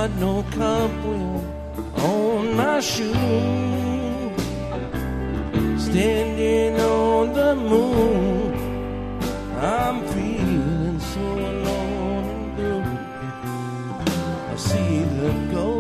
got no cobweb on my shoe. Standing on the moon, I'm feeling so alone and blue. I see the ghost